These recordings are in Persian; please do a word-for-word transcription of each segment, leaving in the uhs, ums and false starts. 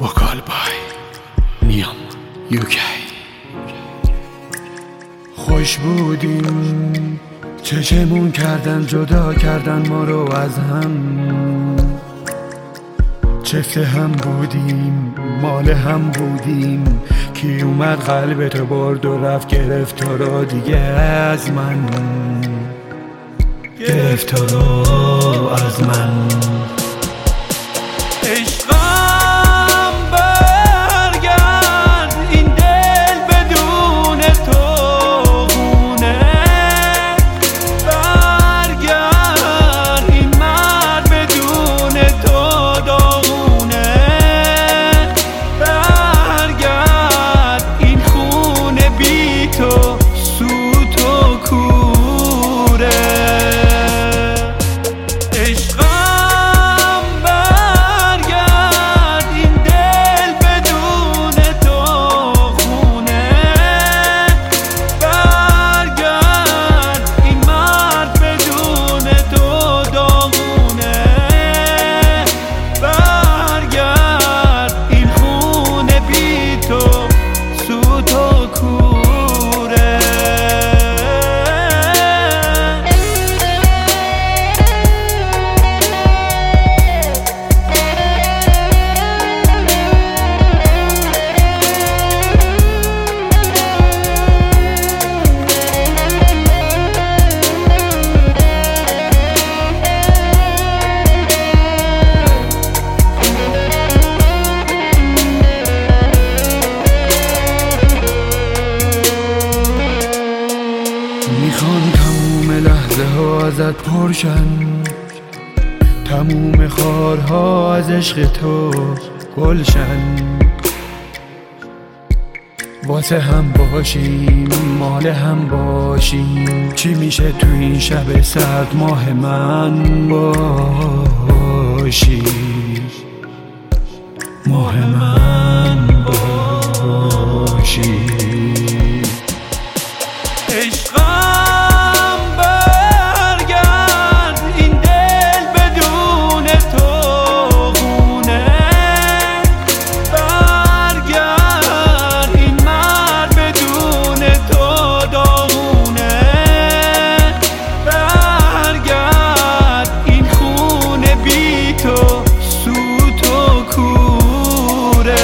وکالبای نیام یوکی. خوش بودیم چشمون کردن جدا کردن ما رو از هم، چفت هم بودیم مال هم بودیم. کی اومد قلبتو برد و رفت گرفت تو رو دیگه از من، گرفت تو رو از من. عشقم برگرد این دل بدون تو خونه، برگرد این مرد بدون تو داغونه، برگرد این خونه بی تو سوت و کوره. میخوان تموم لحظه ها ازت پرشن، تموم خارها از عشق تو گلشن. واسه هم باشیم مال هم باشیم، چی میشه تو این شب سرد ماه من باشی، ماه من باشی. عشقم برگرد این دل بدون تو خونه، برگرد این مرد بدون تو داغونه، برگرد این خونه بی تو سوت و کوره.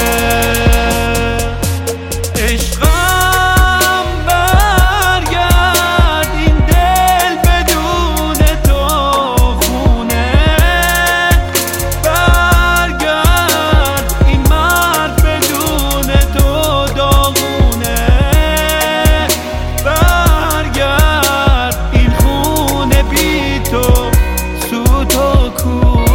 Cool.